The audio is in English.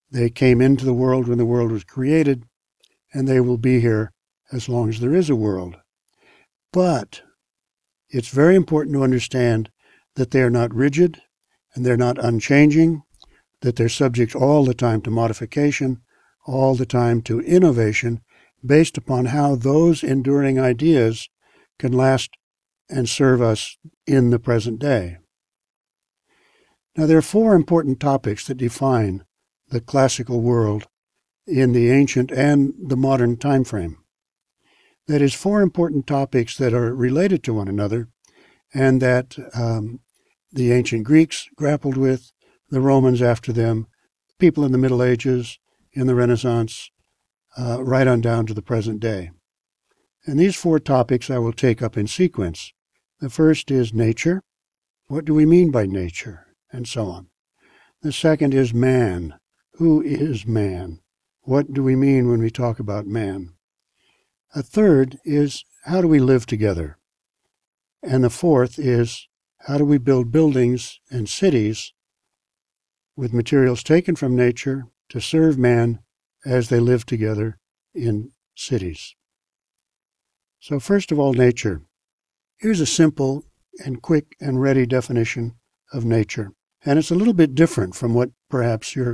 They came into the world when the world was created, and they will be here as long as there is a world. But it's very important to understand that they are not rigid, and they're not unchanging, that they're subject all the time to modification, all the time to innovation, based upon how those enduring ideas can last and serve us in the present day. Now, there are four important topics that define the classical world in the ancient and the modern time frame. That is, four important topics that are related to one another and that the ancient Greeks grappled with, the Romans after them, people in the Middle Ages, in the Renaissance, right on down to the present day. And these four topics I will take up in sequence. The first is nature. What do we mean by nature? And so on. The second is man. Who is man? What do we mean when we talk about man? A third is how do we live together? And the fourth is how do we build buildings and cities with materials taken from nature to serve man as they live together in cities. So first of all, nature. Here's a simple and quick and ready definition of nature. And it's a little bit different from what perhaps you're